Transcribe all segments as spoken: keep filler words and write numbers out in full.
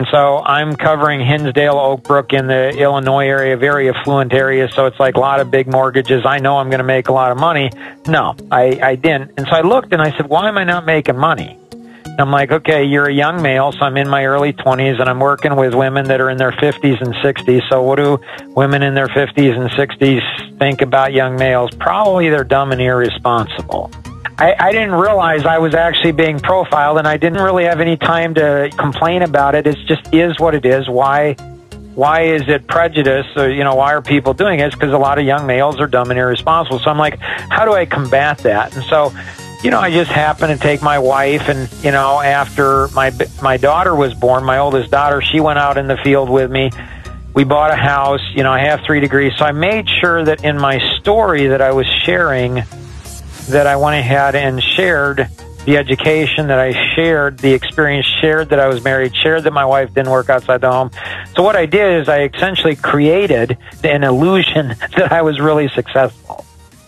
So I'm covering Hinsdale, Oak Brook in the Illinois area, very affluent area. So it's like a lot of big mortgages. I know I'm going to make a lot of money. No, I, I didn't. And so I looked and I said, why am I not making money? And I'm like, okay, you're a young male. So I'm in my early twenties and I'm working with women that are in their fifties and sixties. So what do women in their fifties and sixties think about young males? Probably they're dumb and irresponsible. I, I didn't realize I was actually being profiled, and I didn't really have any time to complain about it. It just is what it is. Why why is it prejudice? Or, you know, why are people doing it? It's because a lot of young males are dumb and irresponsible. So I'm like, how do I combat that? And so, you know, I just happened to take my wife, and, you know, after my my daughter was born, my oldest daughter, she went out in the field with me. We bought a house. You know, I have three degrees. So I made sure that in my story that I was sharing, that I went ahead and shared the education, that I shared the experience, shared that I was married, shared that my wife didn't work outside the home. So what I did is I essentially created an illusion that I was really successful.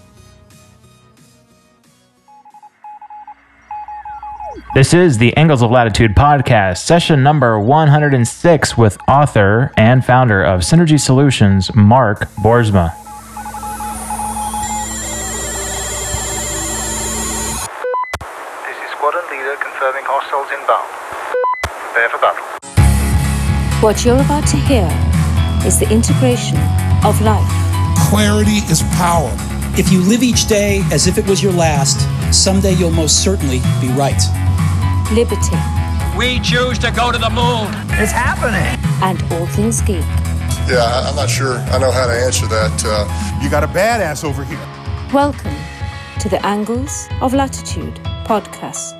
This is the Angles of Latitude podcast, session number one hundred six with author and founder of Synergy Solutions, Mark Boersma. Confirming hostiles inbound. Prepare for battle. What you're about to hear is the integration of life. Clarity is power. If you live each day as if it was your last, someday you'll most certainly be right. Liberty. We choose to go to the moon. It's happening. And all things geek. Yeah, I'm not sure I know how to answer that. Uh, you got a badass over here. Welcome to the Angles of Latitude podcast.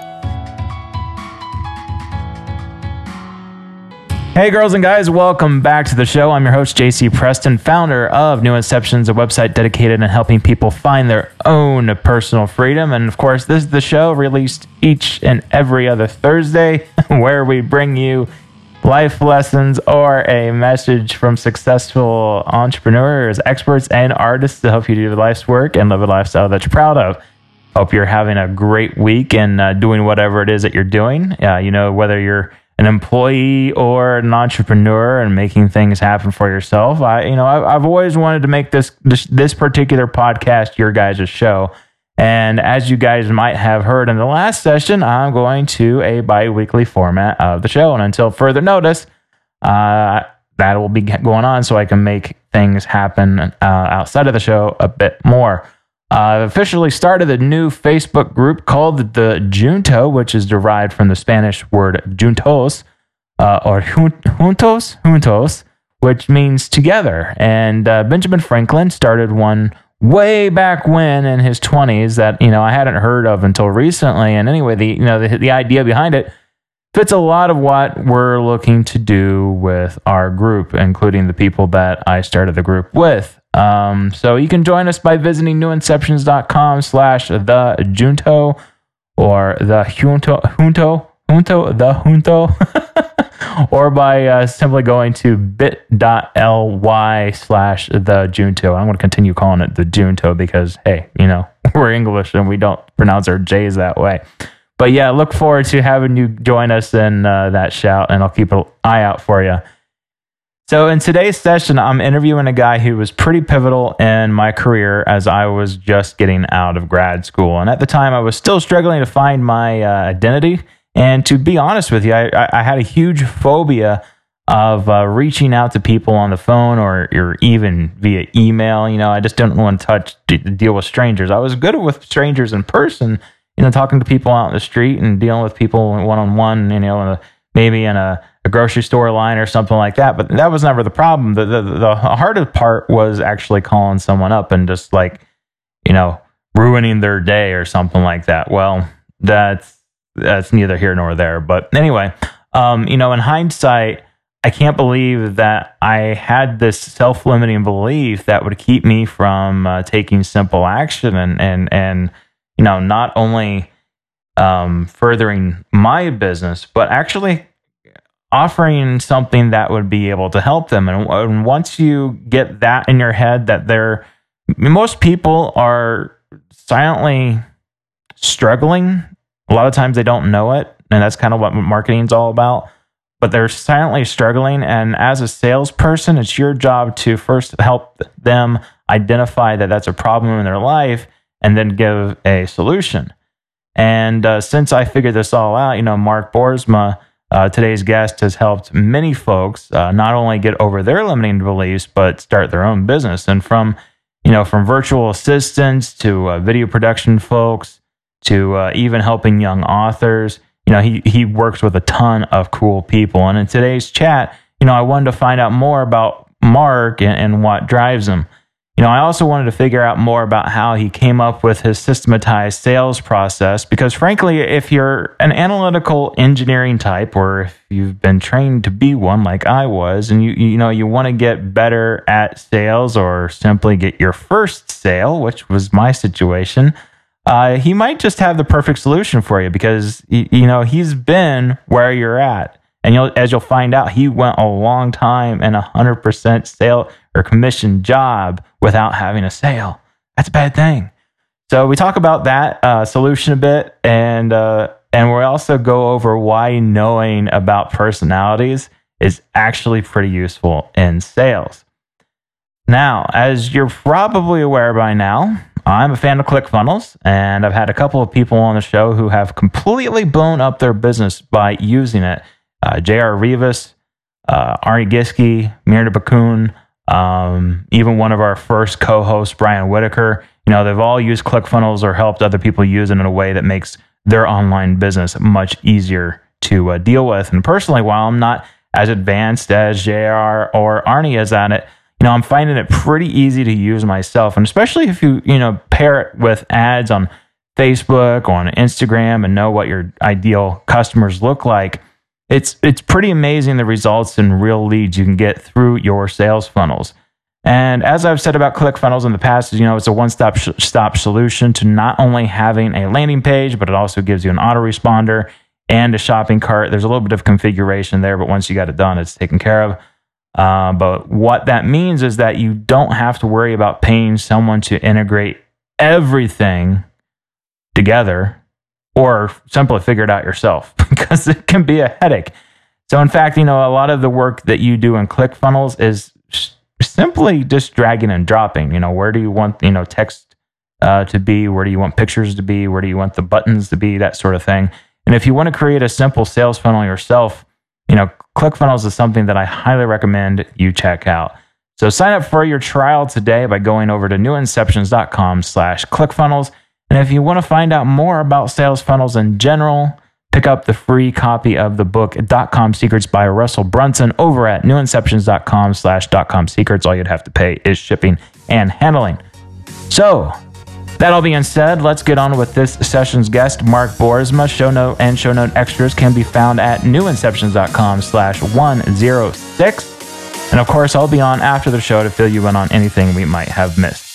Hey girls and guys, welcome back to the show. I'm your host, J C Preston, founder of New Inceptions, a website dedicated to helping people find their own personal freedom. And of course, this is the show released each and every other Thursday, where we bring you life lessons or a message from successful entrepreneurs, experts, and artists to help you do life's work and live a lifestyle that you're proud of. Hope you're having a great week and uh, doing whatever it is that you're doing. Uh, you know, whether you're an employee or an entrepreneur and making things happen for yourself. I, you know, I've, I've always wanted to make this, this this particular podcast your guys' show. And as you guys might have heard in the last session, I'm going to a bi-weekly format of the show. And until further notice, uh, that will be going on so I can make things happen uh, outside of the show a bit more. Uh, I've officially started a new Facebook group called the Junto, which is derived from the Spanish word juntos, uh, or juntos, juntos, which means together. And uh, Benjamin Franklin started one way back when in his twenties that, you know, I hadn't heard of until recently. And anyway, the you know the, the idea behind it fits a lot of what we're looking to do with our group, including the people that I started the group with. Um, so you can join us by visiting newinceptions.com slash the junto or the junto, junto, junto, the junto, or by uh, simply going to bit.ly slash the junto. I'm going to continue calling it the junto because, hey, you know, we're English and we don't pronounce our J's that way. But yeah, look forward to having you join us in uh, that shout, and I'll keep an eye out for you. So in today's session, I'm interviewing a guy who was pretty pivotal in my career as I was just getting out of grad school. And at the time, I was still struggling to find my uh, identity. And to be honest with you, I, I had a huge phobia of uh, reaching out to people on the phone or, or even via email. You know, I just didn't want to touch deal with strangers. I was good with strangers in person, you know, talking to people out in the street and dealing with people one-on-one, you know, in a, maybe in a a grocery store line or something like that. But that was never the problem. The, the the hardest part was actually calling someone up and just like, you know, ruining their day or something like that. Well, that's that's neither here nor there. But anyway, um, you know, in hindsight, I can't believe that I had this self-limiting belief that would keep me from uh, taking simple action and and and you know, not only um, furthering my business, but actually offering something that would be able to help them. And, and once you get that in your head, that they're, most people are silently struggling. A lot of times they don't know it. And that's kind of what marketing is all about. but they're silently struggling. And as a salesperson, it's your job to first help them identify that that's a problem in their life and then give a solution. And uh, since I figured this all out, you know, Mark Boersma, uh, today's guest, has helped many folks uh, not only get over their limiting beliefs, but start their own business. And from, you know, from virtual assistants to uh, video production folks to uh, even helping young authors, you know, he, he works with a ton of cool people. And in today's chat, you know, I wanted to find out more about Mark and, and what drives him. You know, I also wanted to figure out more about how he came up with his systematized sales process, because frankly, if you're an analytical engineering type, or if you've been trained to be one like I was, and you you know, you want to get better at sales or simply get your first sale, which was my situation, uh, he might just have the perfect solution for you, because, you know, he's been where you're at. And you'll, as you'll find out, he went a long time in a one hundred percent sale or commission job without having a sale. That's a bad thing. So we talk about that uh, solution a bit, and uh, and we also go over why knowing about personalities is actually pretty useful in sales. Now, as you're probably aware by now, I'm a fan of ClickFunnels, and I've had a couple of people on the show who have completely blown up their business by using it. Uh, J R Rivas, uh, Arnie Giske, Mirna Bakun, um, even one of our first co-hosts, Brian Whitaker. You know, they've all used ClickFunnels or helped other people use it in a way that makes their online business much easier to uh, deal with. And personally, while I'm not as advanced as J R or Arnie is at it, you know, I'm finding it pretty easy to use myself. And especially if you, you know, pair it with ads on Facebook or on Instagram and know what your ideal customers look like, It's it's pretty amazing the results and real leads you can get through your sales funnels. And as I've said about ClickFunnels in the past, you know, it's a one-stop sh- stop solution to not only having a landing page, but it also gives you an autoresponder and a shopping cart. There's a little bit of configuration there, but once you got it done, it's taken care of. Uh, but what that means is that you don't have to worry about paying someone to integrate everything together, or simply figure it out yourself, because it can be a headache. So in fact, you know, a lot of the work that you do in ClickFunnels is simply just dragging and dropping. You know, where do you want, you know, text uh, to be? Where do you want pictures to be? Where do you want the buttons to be? That sort of thing. And if you want to create a simple sales funnel yourself, you know, ClickFunnels is something that I highly recommend you check out. So sign up for your trial today by going over to newinceptions.com slash ClickFunnels. And if you want to find out more about sales funnels in general, pick up the free copy of the book Dot-Com Secrets by Russell Brunson over at newinceptions.com slash dot-com secrets. All you'd have to pay is shipping and handling. So, that all being said, let's get on with this session's guest, Mark Boersma. Show note and show note extras can be found at newinceptions.com slash 106. And of course, I'll be on after the show to fill you in on anything we might have missed.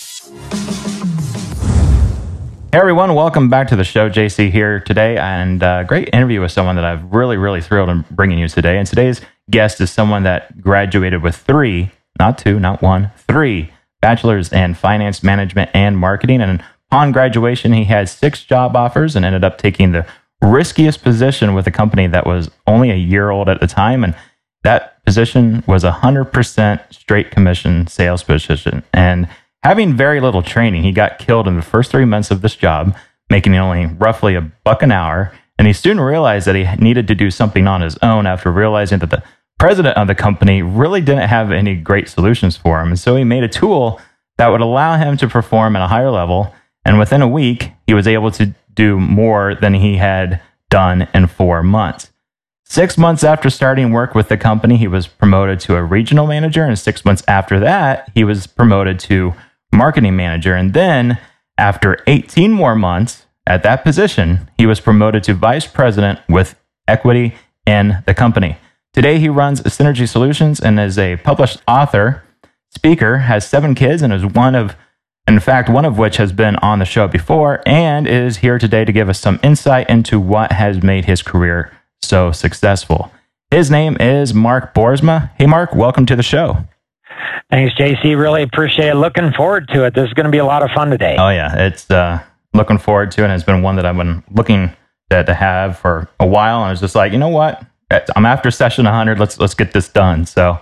Hey everyone, welcome back to the show. J C here today, and a great interview with someone that I've really, really thrilled in bringing you today. And today's guest is someone that graduated with three, not two, not one, three bachelors in finance management and marketing. And upon graduation, he had six job offers and ended up taking the riskiest position with a company that was only a year old at the time. And that position was a one hundred percent straight commission sales position. And having very little training, he got killed in the first three months of this job, making only roughly a buck an hour. And he soon realized that he needed to do something on his own after realizing that the president of the company really didn't have any great solutions for him. And so he made a tool that would allow him to perform at a higher level. And within a week, he was able to do more than he had done in four months. Six months after starting work with the company, he was promoted to a regional manager. And six months after that, he was promoted to marketing manager. And then after eighteen more months at that position, he was promoted to vice president with equity in the company. Today, he runs Synergy Solutions and is a published author, speaker, has seven kids, and is one of, in fact, one of which has been on the show before, and is here today to give us some insight into what has made his career so successful. His name is Mark Boersma. Hey, Mark, welcome to the show. Thanks, J C. Really appreciate it. Looking forward to it. This is going to be a lot of fun today. Oh, yeah. It's uh, looking forward to it, and it's been one that I've been looking to, to have for a while. And I was just like, you know what? I'm after session one hundred. Let's let's get this done. So,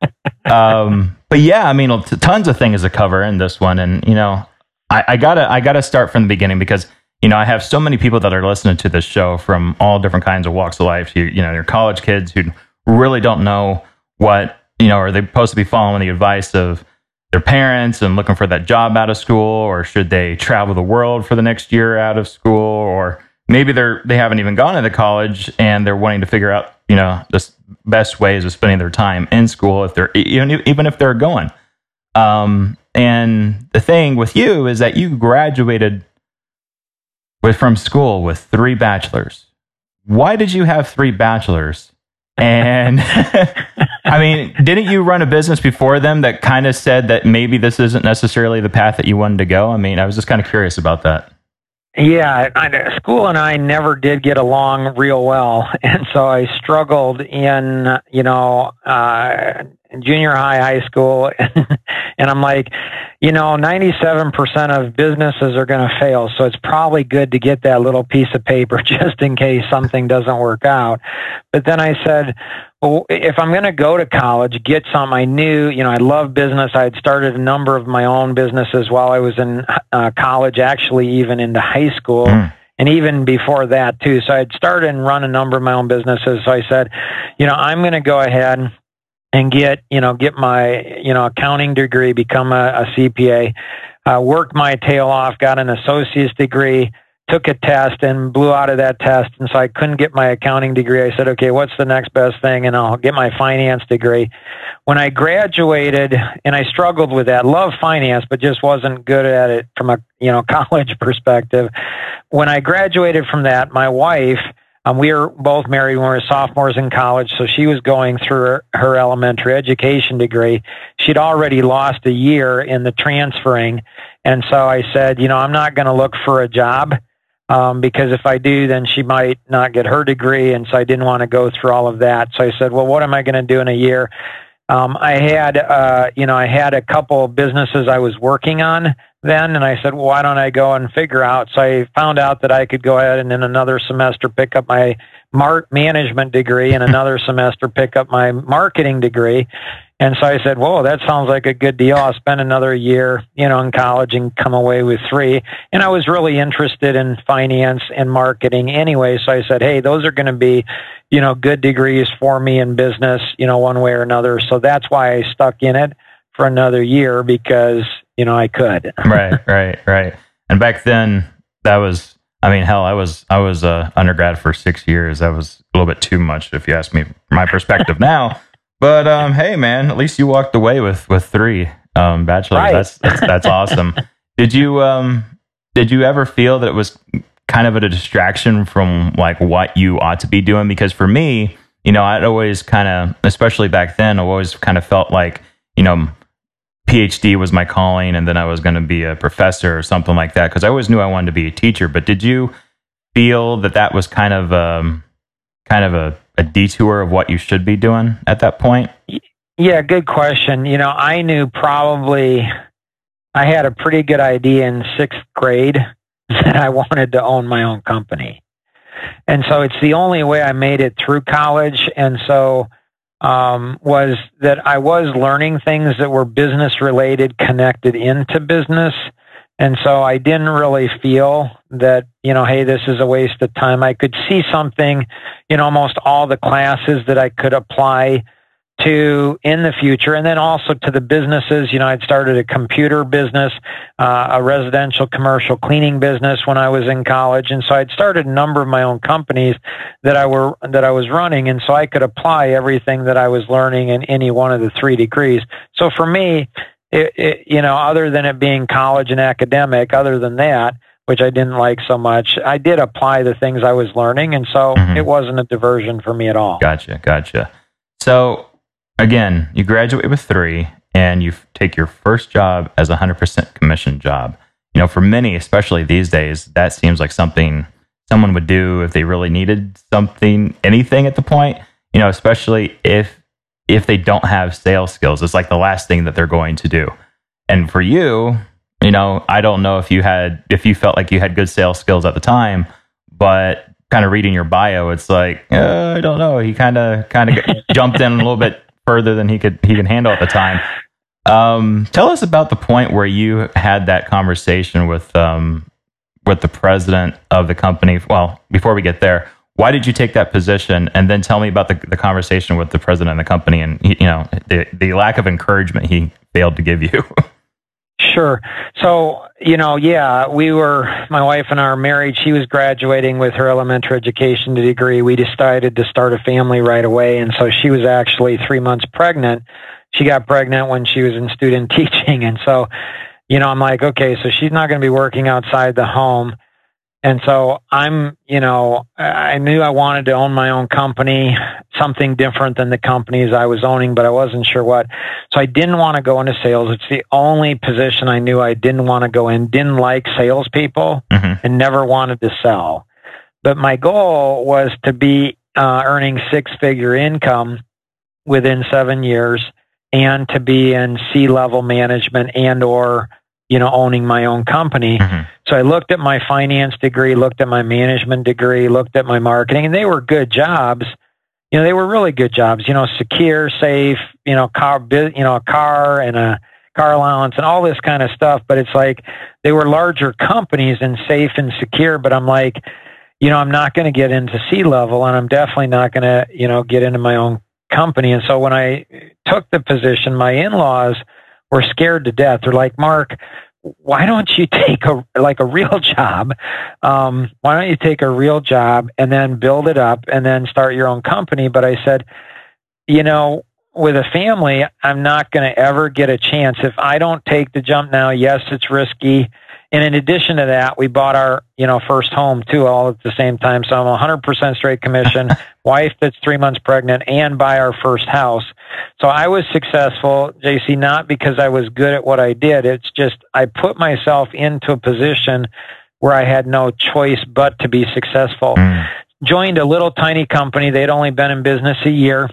um, but yeah, I mean, t- tons of things to cover in this one, and you know, I, I gotta I gotta start from the beginning because you know I have so many people that are listening to this show from all different kinds of walks of life. You you know, they're college kids who really don't know what you know, are they supposed to be following the advice of their parents and looking for that job out of school, or should they travel the world for the next year out of school, or maybe they're they haven't even gone into college and they're wanting to figure out, you know, the best ways of spending their time in school if they're even even if they're going. Um, and the thing with you is that you graduated with from school with three bachelors. Why did you have three bachelors? And I mean, didn't you run a business before them that kind of said that maybe this isn't necessarily the path that you wanted to go? I mean, I was just kind of curious about that. Yeah, I, school and I never did get along real well, and so I struggled in, you know, uh, junior high, high school, and I'm like, you know, ninety-seven percent of businesses are going to fail, so it's probably good to get that little piece of paper just in case something doesn't work out. But then I said, well, if I'm going to go to college, get some, I knew, you know, I love business. I had started a number of my own businesses while I was in uh, college, actually even into high school. Mm. And even before that too. So I'd started and run a number of my own businesses. So I said, you know, I'm going to go ahead and get, you know, get my, you know, accounting degree, become a, a C P A, uh, worked my tail off, got an associate's degree, took a test and blew out of that test. And so I couldn't get my accounting degree. I said, okay, what's the next best thing? And I'll get my finance degree. When I graduated, and I struggled with that, loved finance, but just wasn't good at it from a, you know, college perspective. When I graduated from that, my wife, Um, we were both married when we were sophomores in college, so she was going through her, her elementary education degree. She'd already lost a year in the transferring, and so I said, you know, I'm not going to look for a job um, because if I do, then she might not get her degree, and so I didn't want to go through all of that. So I said, well, what am I going to do in a year? Um, I had, uh, you know, I had a couple of businesses I was working on then, and I said, well, why don't I go and figure out? So I found out that I could go ahead and in another semester pick up my Mart management degree and another semester pick up my marketing degree. And so I said, whoa, that sounds like a good deal. I'll spend another year, you know, in college and come away with three. And I was really interested in finance and marketing anyway. So I said, hey, those are going to be, you know, good degrees for me in business, you know, one way or another. So that's why I stuck in it for another year because, you know, I could. Right, right, right. And back then that was, I mean, hell, I was, I was a undergrad for six years. That was a little bit too much if you ask me from my perspective now. But um, hey, man, at least you walked away with with three um, bachelors. Right. That's, that's that's awesome. Did you um did you ever feel that it was kind of a distraction from like what you ought to be doing? Because for me, you know, I'd always kind of, especially back then, I always kind of felt like, you know, PhD was my calling, and then I was going to be a professor or something like that. Because I always knew I wanted to be a teacher. But did you feel that that was kind of um kind of a a detour of what you should be doing at that point? Yeah, good question. You know, I knew probably I had a pretty good idea in sixth grade that I wanted to own my own company. And so it's the only way I made it through college. And so um, was that I was learning things that were business related, connected into business. And so I didn't really feel that, you know, hey, this is a waste of time. I could see something in almost all the classes that I could apply to in the future. And then also to the businesses, you know, I'd started a computer business, uh, a residential commercial cleaning business when I was in college. And so I'd started a number of my own companies that I were, that I was running. And so I could apply everything that I was learning in any one of the three degrees. So for me, It, it, you know, other than it being college and academic, other than that, which I didn't like so much, I did apply the things I was learning. And so mm-hmm. it wasn't a diversion for me at all. Gotcha. Gotcha. So again, you graduate with three and you take your first job as a one hundred percent commission job. You know, for many, especially these days, that seems like something someone would do if they really needed something, anything at the point, you know, especially if if they don't have sales skills. It's like the last thing that they're going to do. And for you, you know, I don't know if you had, if you felt like you had good sales skills at the time, but kind of reading your bio, it's like, uh, I don't know. He kind of kind of jumped in a little bit further than he could he could handle at the time. Um, tell us about the point where you had that conversation with um, with the president of the company. Well, before we get there, why did you take that position? And then tell me about the, the conversation with the president of the company and, you know, the, the lack of encouragement he failed to give you. Sure. So, you know, yeah, we were, my wife and I are married. She was graduating with her elementary education degree. We decided to start a family right away. And so she was actually three months pregnant. She got pregnant when she was in student teaching. And so, you know, I'm like, okay, so she's not going to be working outside the home. And so I'm, you know, I knew I wanted to own my own company, something different than the companies I was owning, but I wasn't sure what. So I didn't want to go into sales. It's the only position I knew I didn't want to go in. Didn't like salespeople mm-hmm. and never wanted to sell. But my goal was to be uh, earning six-figure income within seven years and to be in C-level management and or you know, owning my own company. Mm-hmm. So I looked at my finance degree, looked at my management degree, looked at my marketing, and they were good jobs. You know, they were really good jobs, you know, secure, safe, you know, car, you know, a car and a car allowance and all this kind of stuff. But it's like, they were larger companies and safe and secure. But I'm like, you know, I'm not going to get into C-level and I'm definitely not going to, you know, get into my own company. And so when I took the position, my in-laws were scared to death. They're like, Mark, why don't you take a like a real job? Um, why don't you take a real job and then build it up and then start your own company? But I said, you know, with a family, I'm not going to ever get a chance if I don't take the jump now. Yes, it's risky. And in addition to that, we bought our, you know, first home too, all at the same time. So I'm one hundred percent straight commission, wife that's three months pregnant, and buy our first house. So I was successful, J C, not because I was good at what I did. It's just I put myself into a position where I had no choice but to be successful. Mm. Joined a little tiny company. They'd only been in business a year.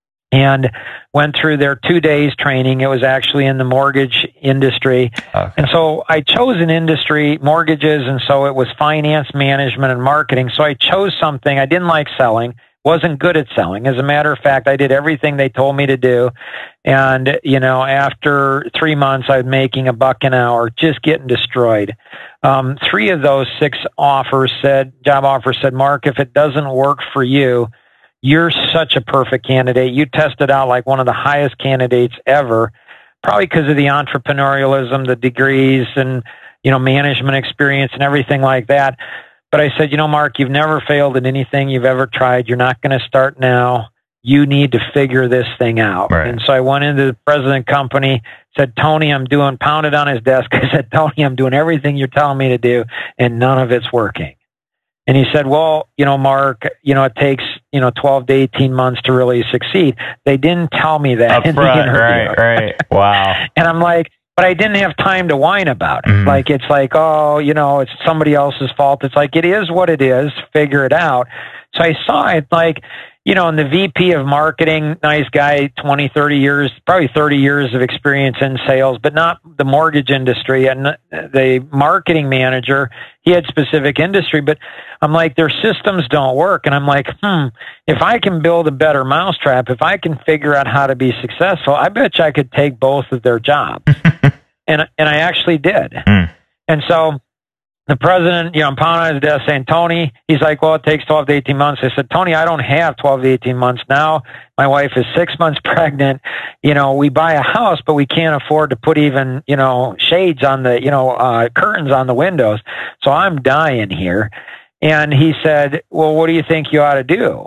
And went through their two days training. It was actually in the mortgage industry. Okay. And so I chose an industry, mortgages, and so it was finance, management, and marketing. So I chose something. I didn't like selling, wasn't good at selling. As a matter of fact, I did everything they told me to do. And, you know, after three months, I was making a buck an hour, just getting destroyed. Um, three of those six offers said, job offers said, Mark, if it doesn't work for you, you're such a perfect candidate. You tested out like one of the highest candidates ever, probably because of the entrepreneurialism, the degrees and, you know, management experience and everything like that. But I said, you know, Mark, you've never failed at anything you've ever tried. You're not going to start now. You need to figure this thing out. Right. And so I went into the president company, said, Tony, I'm doing, pounded on his desk. I said, Tony, I'm doing everything you're telling me to do, and none of it's working. And he said, well, you know, Mark, you know, it takes, you know, twelve to eighteen months to really succeed. They didn't tell me that Up in front, the interview. Right, right. Wow. And I'm like, but I didn't have time to whine about it. Mm-hmm. Like, it's like, oh, you know, it's somebody else's fault. It's like, it is what it is. Figure it out. So I saw it like, you know, and the V P of marketing, nice guy, twenty, thirty years, probably thirty years of experience in sales, but not the mortgage industry. And the marketing manager, he had specific industry, but I'm like, their systems don't work. And I'm like, hmm, if I can build a better mousetrap, if I can figure out how to be successful, I bet you I could take both of their jobs. and and I actually did. Mm. And so the president, you know, I'm pounding on his desk saying, Tony, he's like, well, it takes twelve to eighteen months. I said, Tony, I don't have twelve to eighteen months now. My wife is six months pregnant. You know, we buy a house, but we can't afford to put even, you know, shades on the, you know, uh, curtains on the windows. So I'm dying here. And he said, well, what do you think you ought to do?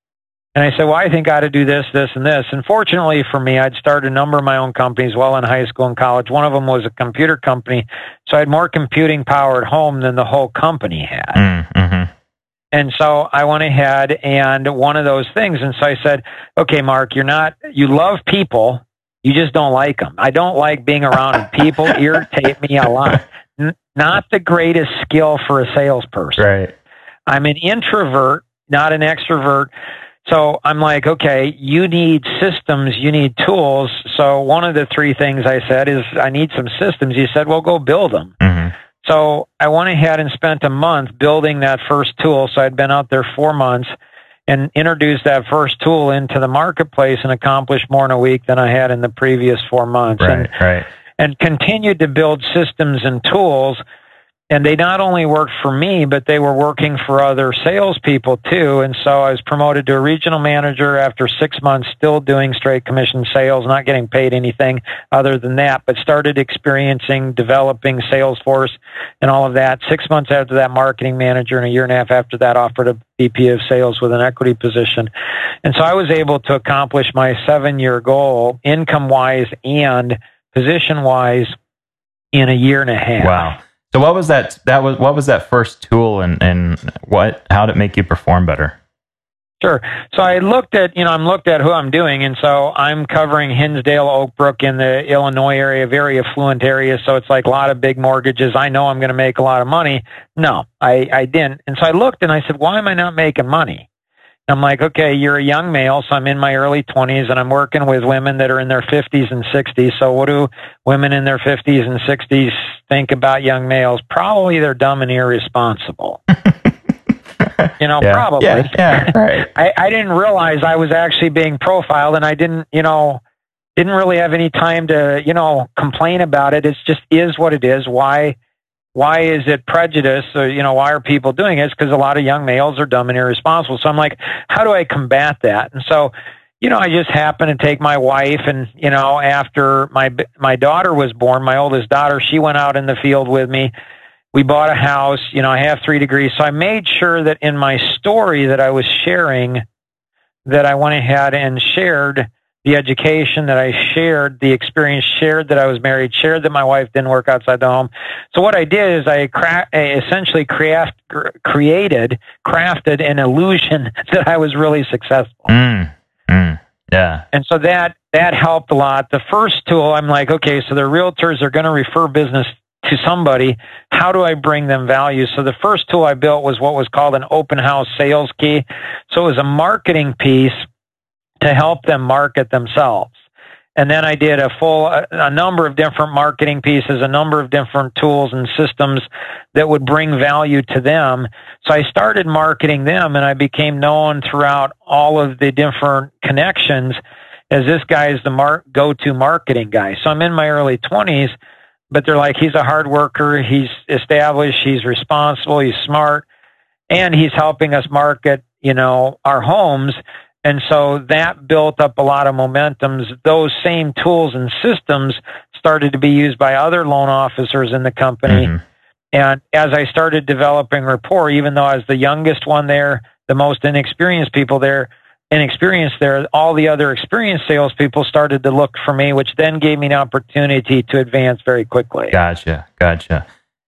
And I said, well, I think I ought to do this, this, and this. And fortunately for me, I'd started a number of my own companies while in high school and college. One of them was a computer company. So I had more computing power at home than the whole company had. Mm-hmm. And so I went ahead and one of those things. And so I said, okay, Mark, you're not, you love people. You just don't like them. I don't like being around them. People irritate me a lot. N- not the greatest skill for a salesperson. Right. I'm an introvert, not an extrovert. So I'm like, okay, you need systems, you need tools. So one of the three things I said is I need some systems. You said, well, go build them. Mm-hmm. so I went ahead and spent a month building that first tool. So I'd been out there four months and introduced that first tool into the marketplace and accomplished more in a week than I had in the previous four months. Right, and, right. and continued to build systems and tools. And they not only worked for me, but they were working for other salespeople too. And so I was promoted to a regional manager after six months, still doing straight commission sales, not getting paid anything other than that, but started experiencing, developing Salesforce and all of that. Six months after that, marketing manager, and a year and a half after that, offered a V P of sales with an equity position. And so I was able to accomplish my seven-year goal, income-wise and position-wise, in a year and a half. Wow. So what was that? That was what was that first tool, and and what? How did it make you perform better? Sure. So I looked at, you know, I'm looked at who I'm doing, and so I'm covering Hinsdale, Oak Brook in the Illinois area, very affluent area. So it's like a lot of big mortgages. I know I'm going to make a lot of money. No, I I didn't. And so I looked and I said, why am I not making money? I'm like, okay, you're a young male, so I'm in my early twenties, and I'm working with women that are in their fifties and sixties. So what do women in their fifties and sixties think about young males? Probably they're dumb and irresponsible. You know, yeah. probably. Yeah, yeah, right. I, I didn't realize I was actually being profiled, and I didn't, you know, didn't really have any time to, you know, complain about it. It's just is what it is. Why? Why is it prejudice? Or, you know, why are people doing it? It's because a lot of young males are dumb and irresponsible. So I'm like, how do I combat that? And so, you know, I just happened to take my wife, and, you know, after my my daughter was born, my oldest daughter, she went out in the field with me. We bought a house. You know, I have three degrees. So I made sure that in my story that I was sharing, that I went ahead and shared the education, that I shared the experience, shared that I was married, shared that my wife didn't work outside the home. So what I did is I, cra- I essentially craft, created, crafted an illusion that I was really successful. Mm, mm, yeah. And so that, that helped a lot. The first tool, I'm like, okay, so the realtors are going to refer business to somebody. How do I bring them value? So the first tool I built was what was called an open house sales key. So it was a marketing piece to help them market themselves. And then I did a full, a, a number of different marketing pieces, a number of different tools and systems that would bring value to them. So I started marketing them, and I became known throughout all of the different connections as this guy is the mar- go-to marketing guy. So I'm in my early twenties, but they're like, he's a hard worker, he's established, he's responsible, he's smart, and he's helping us market, you know, our homes. And so that built up a lot of momentums. Those same tools and systems started to be used by other loan officers in the company. Mm-hmm. And as I started developing rapport, even though I was the youngest one there, the most inexperienced people there, inexperienced there, all the other experienced salespeople started to look for me, which then gave me an opportunity to advance very quickly. Gotcha, gotcha.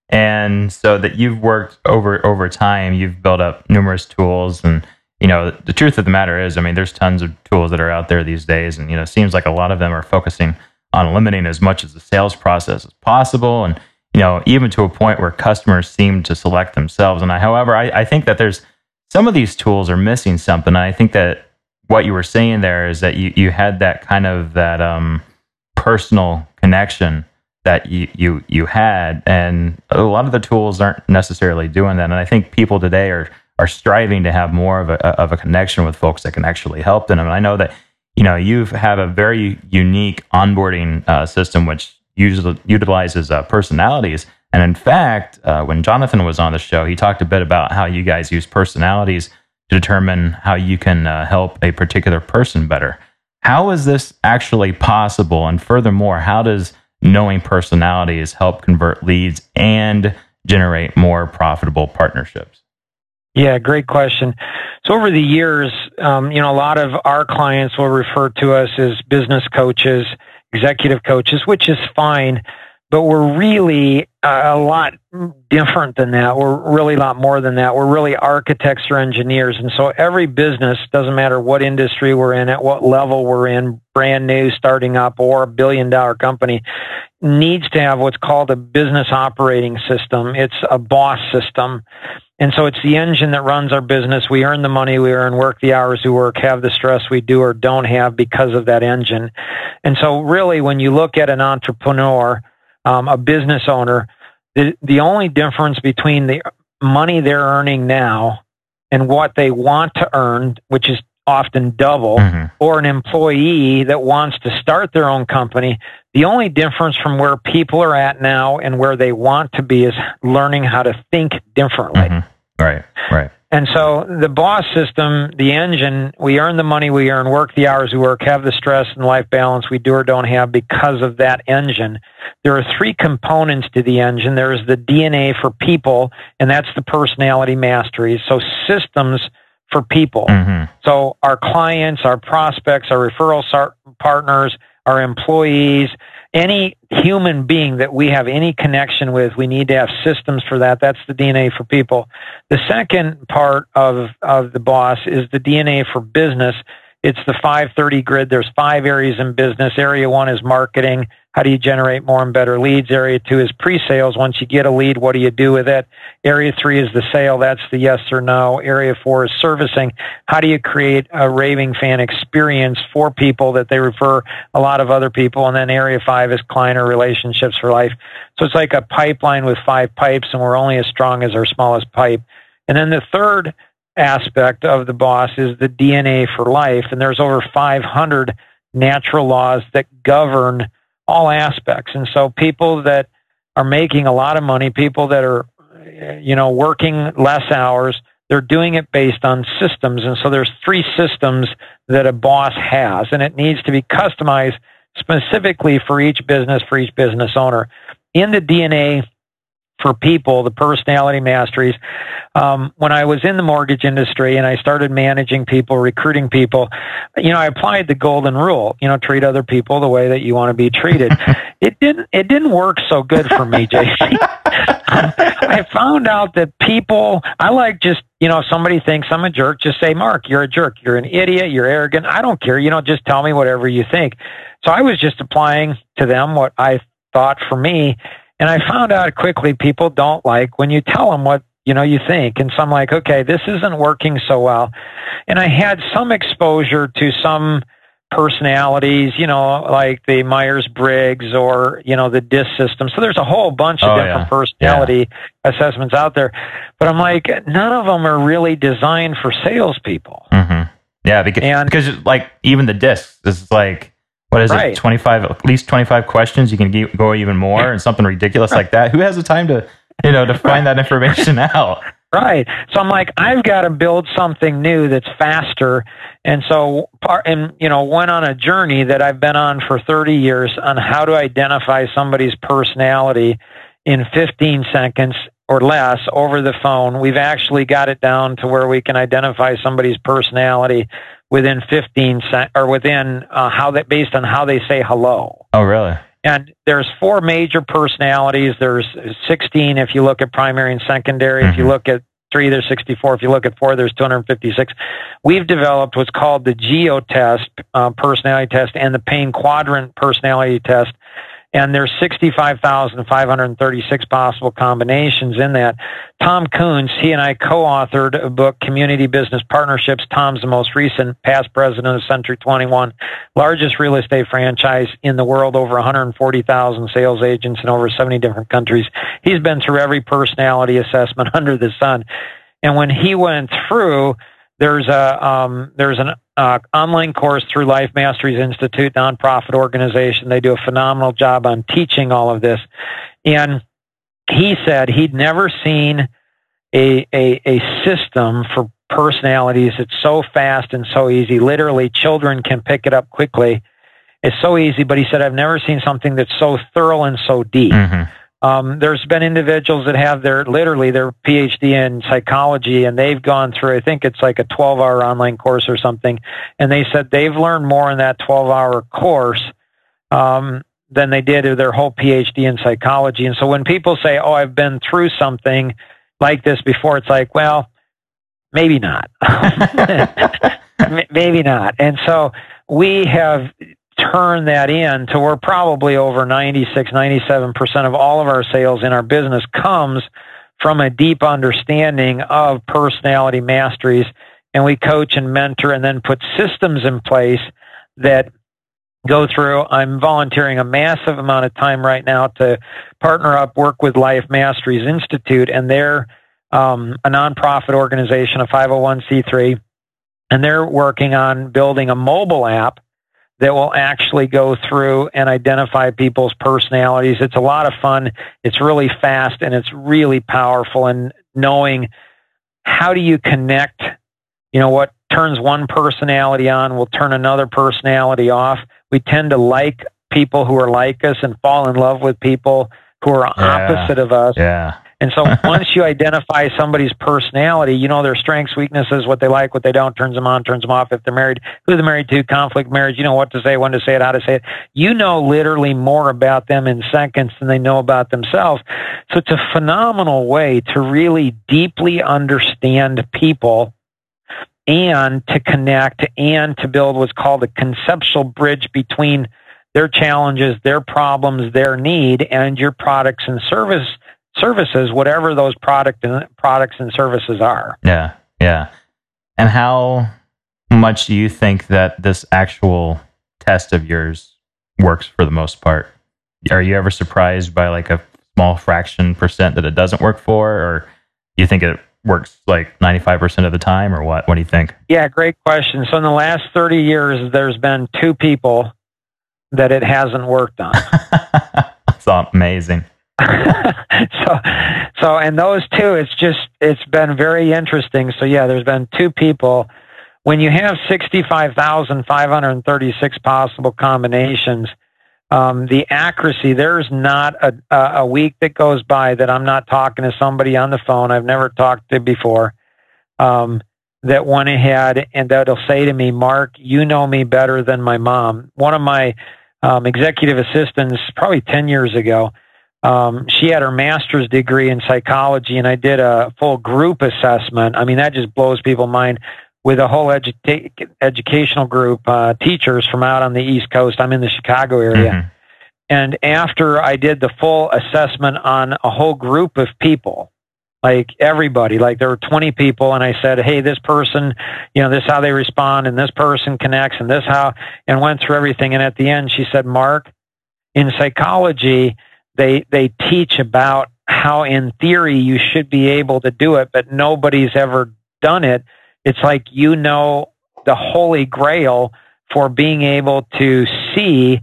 And so that you've worked over over time, you've built up numerous tools, and you know, the truth of the matter is, I mean, there's tons of tools that are out there these days, and, you know, it seems like a lot of them are focusing on eliminating as much of the sales process as possible, and, you know, even to a point where customers seem to select themselves. And I, however, I, I think that there's some of these tools are missing something. And I think that what you were saying there is that you, you had that kind of that um, personal connection that you, you, you had, and a lot of the tools aren't necessarily doing that. And I think people today are are striving to have more of a of a connection with folks that can actually help them. And I know that, you know, you have a very unique onboarding uh, system which usually utilizes uh, personalities. And in fact, uh, when Jonathan was on the show, he talked a bit about how you guys use personalities to determine how you can uh, help a particular person better. How is this actually possible? And furthermore, how does knowing personalities help convert leads and generate more profitable partnerships? Yeah, great question. So over the years, um, you know, a lot of our clients will refer to us as business coaches, executive coaches, which is fine, but we're really uh, a lot different than that. We're really a lot more than that. We're really architects or engineers. And so every business, doesn't matter what industry we're in, at what level we're in, brand new, starting up, or a billion dollar company, needs to have what's called a business operating system. It's a boss system. And so it's the engine that runs our business. We earn the money we earn, work the hours we work, have the stress we do or don't have because of that engine. And so really, when you look at an entrepreneur, um, a business owner, the, the only difference between the money they're earning now and what they want to earn, which is often double, mm-hmm. or an employee that wants to start their own company, the only difference from where people are at now and where they want to be is learning how to think differently. Mm-hmm. Right, right. And so the boss system, the engine, we earn the money we earn, work the hours we work, have the stress and life balance we do or don't have because of that engine. There are three components to the engine. There is the D N A for people, and that's the personality mastery. So systems for people. Mm-hmm. So our clients, our prospects, our referral partners, our employees, any human being that we have any connection with, we need to have systems for that. That's the D N A for people. The second part of, of the boss is the D N A for business. It's the five thirty grid. There's five areas in business. Area one is marketing. How do you generate more and better leads? Area two is pre-sales. Once you get a lead, what do you do with it? Area three is the sale. That's the yes or no. Area four is servicing. How do you create a raving fan experience for people that they refer a lot of other people? And then area five is client or relationships for life. So it's like a pipeline with five pipes, and we're only as strong as our smallest pipe. And then the third aspect of the boss is the D N A for life. And there's over five hundred natural laws that govern all aspects. And so people that are making a lot of money, people that are, you know, working less hours, they're doing it based on systems. And so there's three systems that a boss has, and it needs to be customized specifically for each business, for each business owner. In the D N A for people, the personality masteries, um, when I was in the mortgage industry and I started managing people, recruiting people, you know, I applied the golden rule, you know, treat other people the way that you want to be treated. It didn't, it didn't work so good for me, J C. I found out that people, I like just, you know, if somebody thinks I'm a jerk, just say, Mark, you're a jerk. You're an idiot. You're arrogant. I don't care. You know, just tell me whatever you think. So I was just applying to them what I thought for me. And I found out quickly people don't like when you tell them what, you know, you think. And so I'm like, okay, this isn't working so well. And I had some exposure to some personalities, you know, like the Myers-Briggs or, you know, the D I S system. So there's a whole bunch of oh, different yeah. personality yeah. assessments out there. But I'm like, none of them are really designed for salespeople. Mm-hmm. Yeah, because, and, because like even the D I S is like, what is right. it? twenty-five, at least twenty-five questions. You can ge- go even more and something ridiculous like that. Who has the time to, you know, to find that information out? Right. So I'm like, I've got to build something new that's faster. And so, and, you know, went on a journey that I've been on for thirty years on how to identify somebody's personality in fifteen seconds or less over the phone. We've actually got it down to where we can identify somebody's personality within fifteen sec or within uh, how that based on how they say hello. Oh, really? And there's four major personalities. There's sixteen if you look at primary and secondary. Mm-hmm. If you look at three, there's sixty-four. If you look at four, there's two hundred fifty-six. We've developed what's called the GEO test, uh, personality test, and the Payne Quadrant personality test. And there's sixty-five thousand five hundred thirty-six possible combinations in that. Tom Coons, he and I co-authored a book, Community Business Partnerships. Tom's the most recent past president of Century twenty-one, largest real estate franchise in the world, over one hundred forty thousand sales agents in over seventy different countries. He's been through every personality assessment under the sun. And when he went through, there's a um, there's an uh, online course through Life Masteries Institute, nonprofit organization. They do a phenomenal job on teaching all of this. And he said he'd never seen a a, a system for personalities. It's so fast and so easy. Literally, children can pick it up quickly. It's so easy. But he said, I've never seen something that's so thorough and so deep. Mm-hmm. Um, there's been individuals that have their, literally their P H D in psychology, and they've gone through, I think it's like a twelve hour online course or something. And they said they've learned more in that twelve hour course, um, than they did in their whole P H D in psychology. And so when people say, oh, I've been through something like this before, it's like, well, maybe not, maybe not. And so we have turn that in to where probably over ninety-six, ninety-seven percent of all of our sales in our business comes from a deep understanding of personality masteries. And we coach and mentor and then put systems in place that go through. I'm volunteering a massive amount of time right now to partner up, work with Life Masteries Institute, and they're um, a nonprofit organization, a five oh one c three, and they're working on building a mobile app that will actually go through and identify people's personalities. It's a lot of fun. It's really fast, and it's really powerful. And knowing how do you connect, you know, what turns one personality on will turn another personality off. We tend to like people who are like us and fall in love with people who are Yeah. opposite of us. Yeah. And so once you identify somebody's personality, you know their strengths, weaknesses, what they like, what they don't, turns them on, turns them off. If they're married, who they're married to, conflict marriage, you know what to say, when to say it, how to say it. You know literally more about them in seconds than they know about themselves. So it's a phenomenal way to really deeply understand people and to connect and to build what's called a conceptual bridge between their challenges, their problems, their need, and your products and service services, whatever those product and products and services are. Yeah. Yeah. And how much do you think that this actual test of yours works for the most part? Are you ever surprised by like a small fraction percent that it doesn't work for, or do you think it works like ninety-five percent of the time, or what? What do you think? Yeah, great question. So in the last thirty years, there's been two people that it hasn't worked on. That's amazing. so, so, and those two, it's just, it's been very interesting. So yeah, there's been two people. When you have sixty-five thousand five hundred thirty-six possible combinations, um, the accuracy, there's not a, a week that goes by that I'm not talking to somebody on the phone I've never talked to before, um, that went ahead and that'll say to me, Mark, you know me better than my mom. One of my um, executive assistants, probably ten years ago, Um, she had her master's degree in psychology, and I did a full group assessment. I mean, that just blows people's mind, with a whole edu- educational group, uh, teachers from out on the East Coast. I'm in the Chicago area. Mm-hmm. And after I did the full assessment on a whole group of people, like everybody, like there were twenty people, and I said, hey, this person, you know, this is how they respond, and this person connects, and this how, and went through everything. And at the end, she said, Mark, in psychology, They they teach about how, in theory, you should be able to do it, but nobody's ever done it. It's like, you know, the holy grail for being able to see.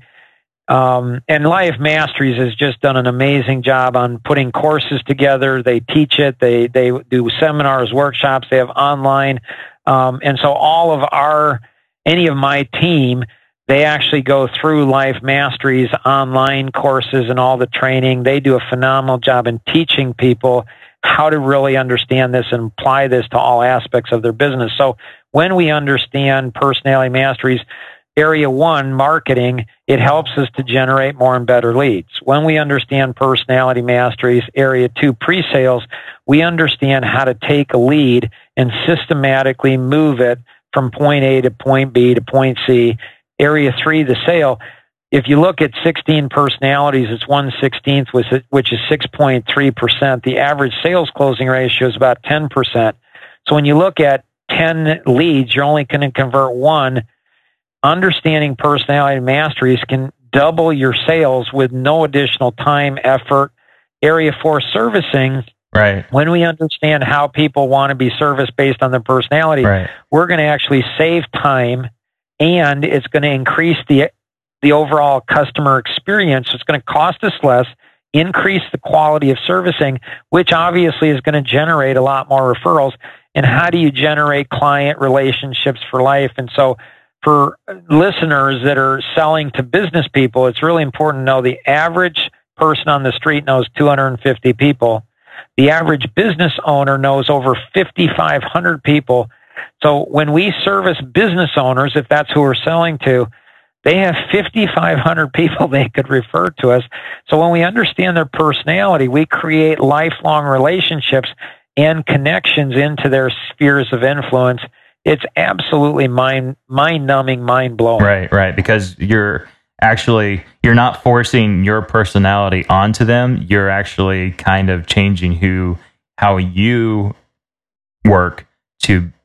Um, and Life Masteries has just done an amazing job on putting courses together. They teach it. They they do seminars, workshops. They have online, um, and so all of our any of my team, they actually go through Life Masteries online courses and all the training. They do a phenomenal job in teaching people how to really understand this and apply this to all aspects of their business. So when we understand Personality Masteries, area one, marketing, it helps us to generate more and better leads. When we understand Personality Masteries, area two, pre-sales, we understand how to take a lead and systematically move it from point A to point B to point C. Area three, the sale. If you look at sixteen personalities, it's one sixteenth, which is six point three percent. The average sales closing ratio is about ten percent. So when you look at ten leads, you're only going to convert one. Understanding Personality Masteries can double your sales with no additional time, effort. Area four, servicing. Right. When we understand how people want to be serviced based on their personality, right, we're going to actually save time, and it's going to increase the the overall customer experience. It's going to cost us less, increase the quality of servicing, which obviously is going to generate a lot more referrals. And how do you generate client relationships for life? And so for listeners that are selling to business people, it's really important to know the average person on the street knows two hundred fifty people. The average business owner knows over fifty-five hundred people. So when we service business owners, if that's who we're selling to, they have fifty-five hundred people they could refer to us. So when we understand their personality, we create lifelong relationships and connections into their spheres of influence. It's absolutely mind, mind-numbing, mind-blowing. Right, right. Because you're actually, you're not forcing your personality onto them. You're actually kind of changing who, how you work to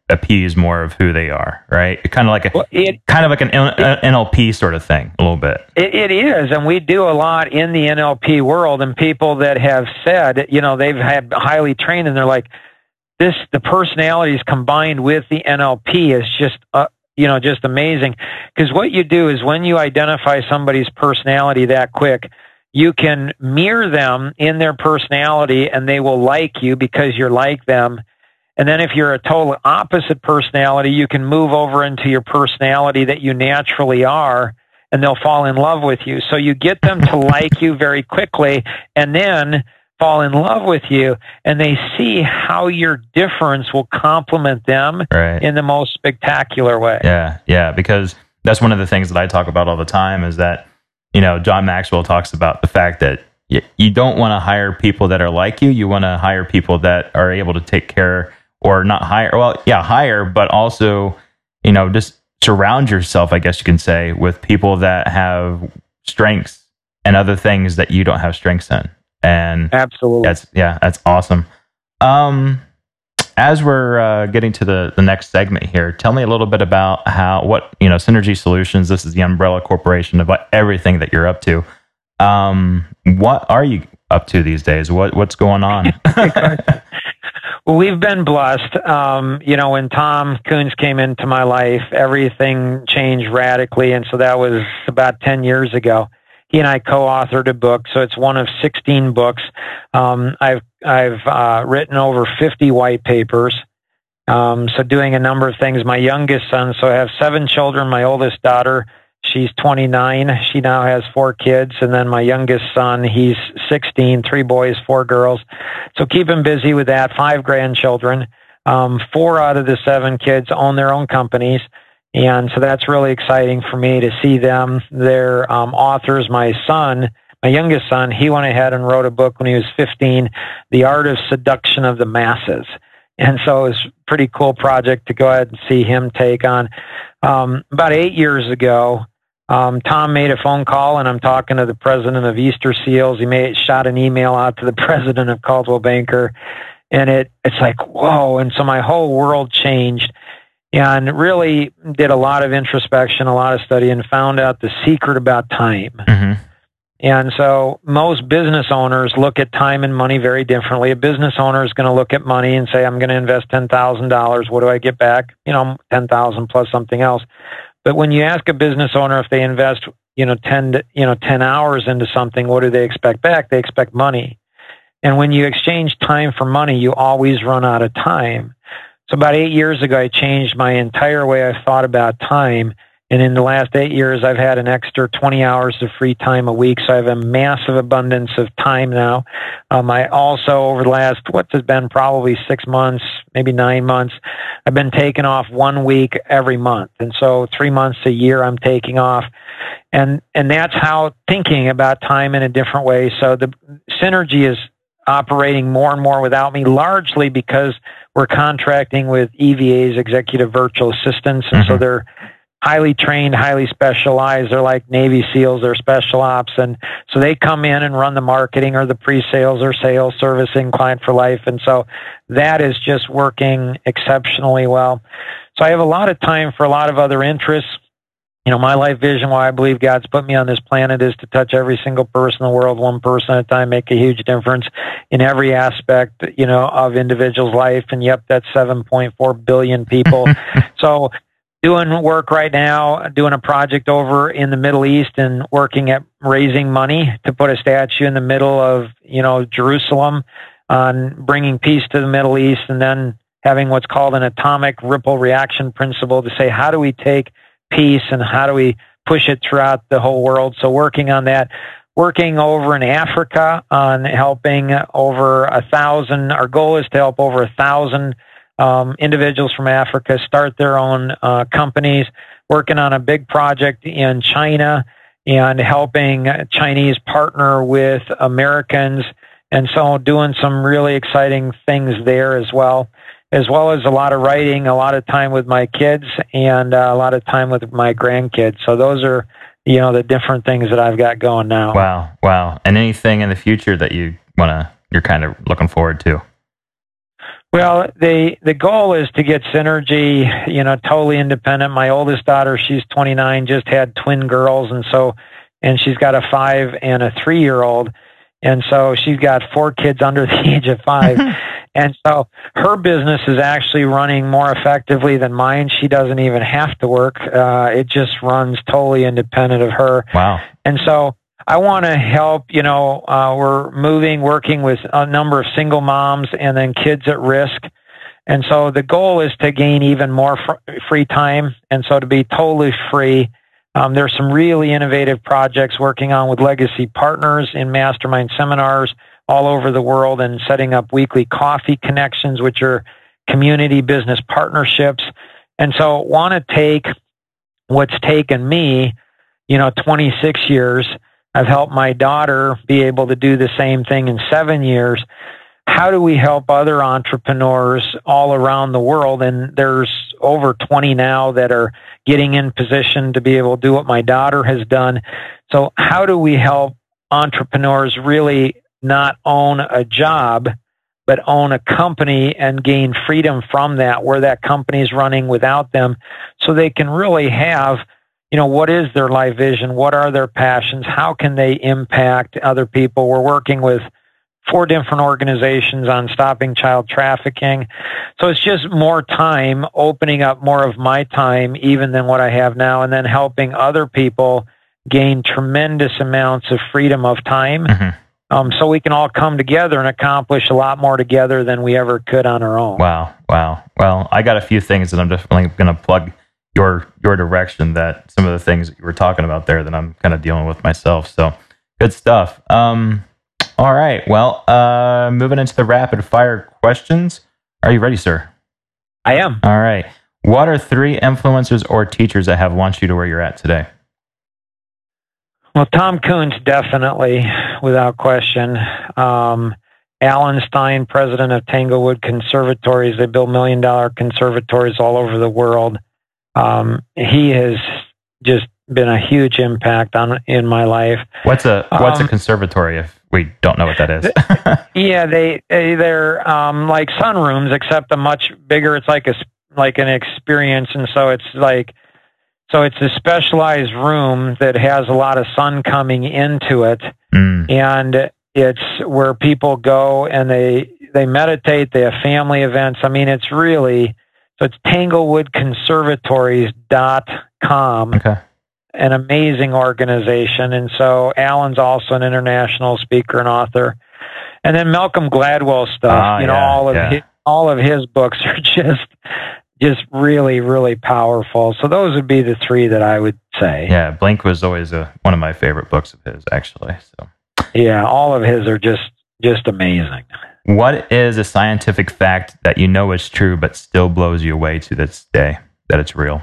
appease more of who they are, right? Kind of like a well, it, kind of like an N L P sort of thing, a little bit. It, it is, and we do a lot in the N L P world. And people that have said, you know, they've had highly trained, and they're like, this, the personalities combined with the N L P is just, uh, you know, just amazing. Because what you do is when you identify somebody's personality that quick, you can mirror them in their personality, and they will like you because you're like them. And then if you're a total opposite personality, you can move over into your personality that you naturally are, and they'll fall in love with you. So you get them to like you very quickly, and then fall in love with you, and they see how your difference will complement them right. in the most spectacular way. Yeah, yeah, because that's one of the things that I talk about all the time is that, you know, John Maxwell talks about the fact that y- you don't want to hire people that are like you. You want to hire people that are able to take care, or not hire, well, yeah, hire, but also, you know, just surround yourself, I guess you can say, with people that have strengths and other things that you don't have strengths in. And absolutely, that's yeah, that's awesome. Um, as we're uh, getting to the the next segment here, tell me a little bit about how what you know Synergy Solutions. This is the umbrella corporation of everything that you're up to. Um, what are you up to these days? What what's going on? Well, we've been blessed. Um, you know, when Tom Coons came into my life, everything changed radically, and so that was about ten years ago. He and I co-authored a book, so it's one of sixteen books. Um, I've I've uh, written over fifty white papers, um, so doing a number of things. My youngest son, so I have seven children. My oldest daughter, she's twenty-nine. She now has four kids, and then my youngest son, he's sixteen. Three boys, four girls. So keep him busy with that. Five grandchildren. Um, four out of the seven kids own their own companies. And so that's really exciting for me to see them. They're um, authors. My son, my youngest son, he went ahead and wrote a book when he was fifteen, The Art of Seduction of the Masses. And so it was a pretty cool project to go ahead and see him take on. Um, about eight years ago, um, Tom made a phone call, and I'm talking to the president of Easter Seals. He made shot an email out to the president of Coldwell Banker, and it it's like, whoa. And so my whole world changed. And really did a lot of introspection, a lot of study, and found out the secret about time. Mm-hmm. And so most business owners look at time and money very differently. A business owner is going to look at money and say, I'm going to invest ten thousand dollars. What do I get back? You know, ten thousand dollars plus something else. But when you ask a business owner if they invest, you know, ten, to, you know, ten hours into something, what do they expect back? They expect money. And when you exchange time for money, you always run out of time. So about eight years ago, I changed my entire way I thought about time. And in the last eight years, I've had an extra twenty hours of free time a week. So I have a massive abundance of time now. Um, I also, over the last, what's it been, probably six months, maybe nine months, I've been taking off one week every month. And so three months a year, I'm taking off. And, and that's how thinking about time in a different way. So the Synergy is operating more and more without me, largely because we're contracting with E V As, executive virtual assistants, and mm-hmm. so they're highly trained, highly specialized. They're like Navy SEALs, they're special ops, and so they come in and run the marketing or the pre-sales or sales, servicing, client for life, and so that is just working exceptionally well. So I have a lot of time for a lot of other interests. You know, my life vision, why I believe God's put me on this planet, is to touch every single person in the world, one person at a time, make a huge difference in every aspect, you know, of individual's life. And yep, that's seven point four billion people. So doing work right now, doing a project over in the Middle East and working at raising money to put a statue in the middle of, you know, Jerusalem on bringing peace to the Middle East, and then having what's called an atomic ripple reaction principle to say, how do we take peace and how do we push it throughout the whole world? So working on that, working over in Africa on helping over a thousand, our goal is to help over a thousand um, individuals from Africa start their own uh, companies, working on a big project in China and helping Chinese partner with Americans. And so doing some really exciting things there as well. As well as a lot of writing, a lot of time with my kids, and uh, a lot of time with my grandkids. So those are, you know, the different things that I've got going now. Wow, wow! And anything in the future that you wanna, you're kind of looking forward to? Well, the the goal is to get Synergy, you know, totally independent. My oldest daughter, she's twenty-nine, just had twin girls, and so, and she's got a five and a three-year-old, and so she's got four kids under the age of five, and so her business is actually running more effectively than mine. She doesn't even have to work; uh, it just runs totally independent of her. Wow! And so I want to help, you know, uh, we're moving, working with a number of single moms and then kids at risk. And so the goal is to gain even more fr- free time. And so to be totally free, um, there's some really innovative projects working on with legacy partners in mastermind seminars all over the world and setting up weekly coffee connections, which are community business partnerships. And so want to take what's taken me, you know, twenty-six years. I've helped my daughter be able to do the same thing in seven years. How do we help other entrepreneurs all around the world? And there's over twenty now that are getting in position to be able to do what my daughter has done. So how do we help entrepreneurs really not own a job, but own a company and gain freedom from that, where that company is running without them, so they can really have, you know, what is their life vision? What are their passions? How can they impact other people? We're working with four different organizations on stopping child trafficking. So it's just more time, opening up more of my time even than what I have now, and then helping other people gain tremendous amounts of freedom of time. Mm-hmm. Um, so we can all come together and accomplish a lot more together than we ever could on our own. Wow. Wow. Well, I got a few things that I'm definitely going to plug your your direction, that some of the things that you were talking about there that I'm kind of dealing with myself. So good stuff. Um, all right. Well, uh, moving into the rapid fire questions. Are you ready, sir? I am. All right. What are three influencers or teachers that have launched you to where you're at today? Well, Tom Coons, definitely, without question. Um, Alan Stein, president of Tanglewood Conservatories. They build million dollar conservatories all over the world. Um, he has just been a huge impact on in my life. What's a what's um, a conservatory, if we don't know what that is? yeah, they they're um, like sunrooms, except a much bigger. It's like a like an experience, and so it's like so it's a specialized room that has a lot of sun coming into it, mm. and it's where people go and they they meditate. They have family events. I mean, it's really. So it's tanglewood conservatories dot com, okay. An amazing organization. And so Alan's also an international speaker and author. And then Malcolm Gladwell stuff, ah, you know, yeah, all of yeah. his, all of his books are just just really, really powerful. So those would be the three that I would say. Yeah, Blink was always a, one of my favorite books of his, actually. So yeah, all of his are just just amazing. What is a scientific fact that you know is true but still blows you away to this day that it's real?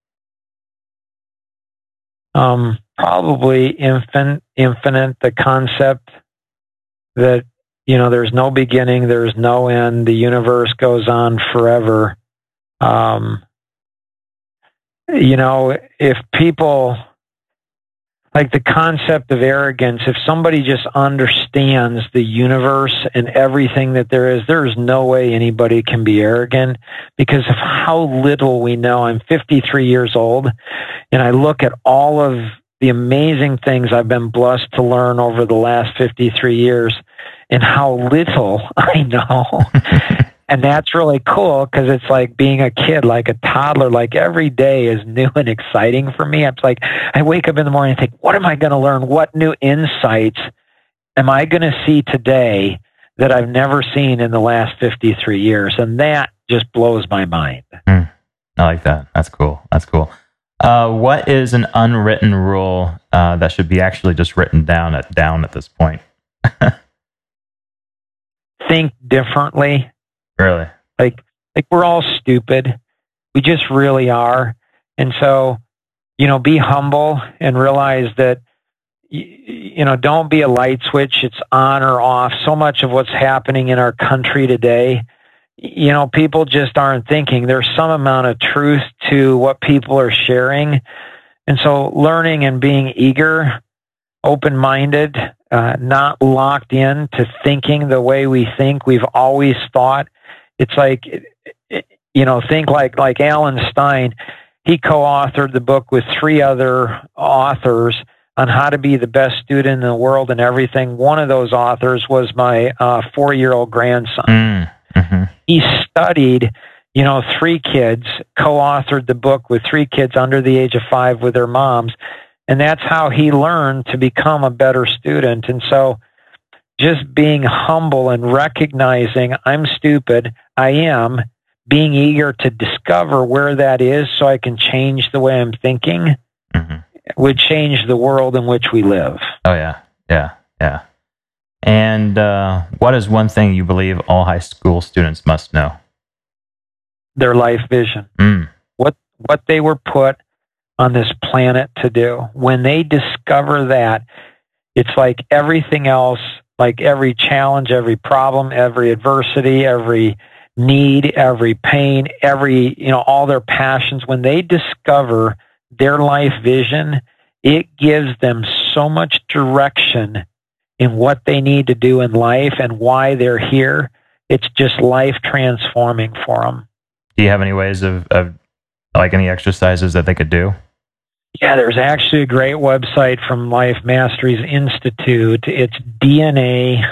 Um, probably infin- infinite, the concept that, you know, there's no beginning, there's no end, the universe goes on forever. Um, you know, if people... Like the concept of arrogance, if somebody just understands the universe and everything that there is, there's no way anybody can be arrogant because of how little we know. I'm fifty-three years old, and I look at all of the amazing things I've been blessed to learn over the last fifty-three years and how little I know. And that's really cool because it's like being a kid, like a toddler, like every day is new and exciting for me. It's like I wake up in the morning and think, what am I going to learn? What new insights am I going to see today that I've never seen in the last fifty-three years? And that just blows my mind. Mm, I like that. That's cool. That's cool. Uh, what is an unwritten rule uh, that should be actually just written down at down at this point? Think differently. Really? Like, like we're all stupid. We just really are. And so, you know, be humble and realize that, you, you know, don't be a light switch. It's on or off. So much of what's happening in our country today, you know, people just aren't thinking. There's some amount of truth to what people are sharing. And so learning and being eager, open-minded, uh, not locked in to thinking the way we think we've always thought, It's like, you know, think like, like Alan Stein, he co-authored the book with three other authors on how to be the best student in the world and everything. One of those authors was my uh, four-year-old grandson. Mm. Mm-hmm. He studied, you know, three kids, co-authored the book with three kids under the age of five with their moms. And that's how he learned to become a better student. And so just being humble and recognizing I'm stupid, I am, being eager to discover where that is so I can change the way I'm thinking, mm-hmm. would change the world in which we live. Oh, yeah. Yeah. Yeah. And uh, what is one thing you believe all high school students must know? Their life vision. Mm. What what they were put on this planet to do. When they discover that, it's like everything else, like every challenge, every problem, every adversity, every need, every pain, every, you know, all their passions, when they discover their life vision, it gives them so much direction in what they need to do in life and why they're here. It's just life transforming for them. Do you have any ways of, of like any exercises that they could do? Yeah, there's actually a great website from Life Masteries Institute. It's D N A